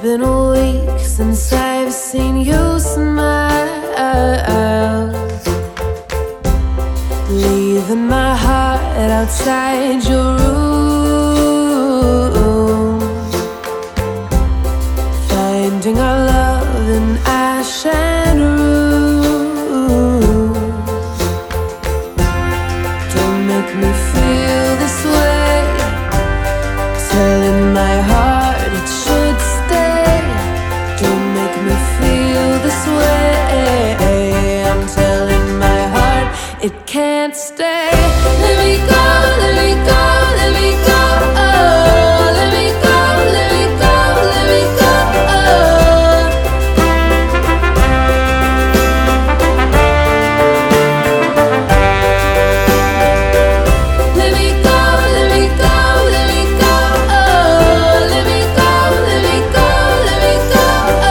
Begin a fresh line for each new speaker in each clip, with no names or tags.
been a week since I've seen you smile, leaving my heart outside your room, finding our love in ash and ruin. Don't make me feel this way, telling my heart it should stay. Don't make me feel this way, I'm telling my heart it can't stay. Let me go, let me go, let me go, oh, let me go, let me go, let me go, oh. Let me go, let me go, let me go, oh, let me go, let me go, let me go,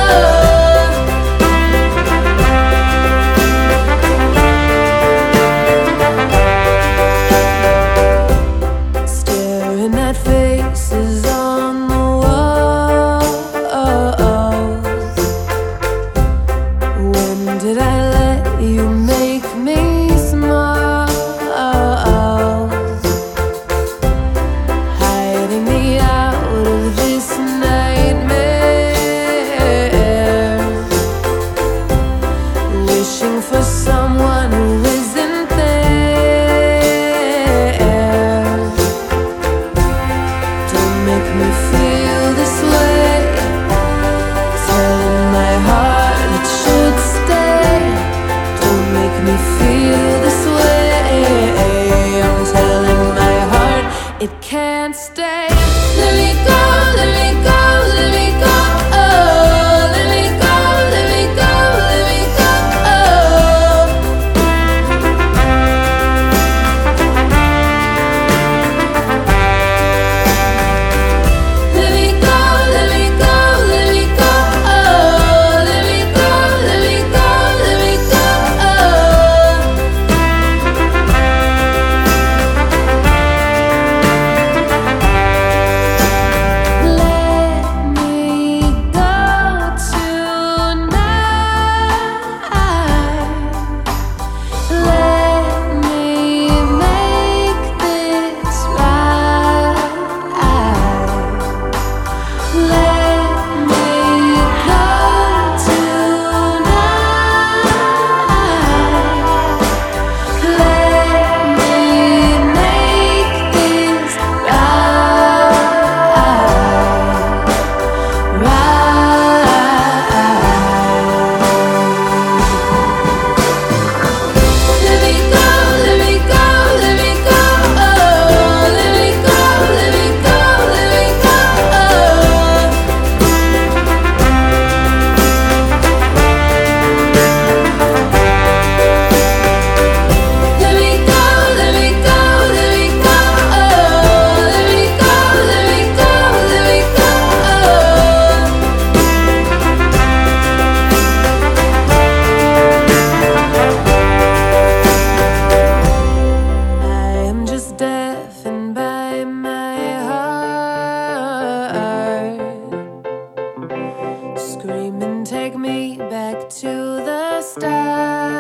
oh. Staring at faces on the walls. When did I let you make me small? Hiding me out of this nightmare, wishing for someone who isn't there. Don't make me feel this way, telling my heart it should stay. Don't make me feel this way, I'm telling my heart it can't stay. Let me go, let me go, let me go, oh, let me go, let me go, let me go, oh. Let me go, let me go, let me go, oh, let me go, let me go, let me go, oh. Let me go tonight. Let me make this right. Let me go tonight. Let me make this Let me go, let me go, let me go, oh, let me go, let me go, let me go, oh. Let me go, let me go, let me go, oh, let me go, let me go, let me go, oh. I am just deafened by my heart, screaming, take me back to the start.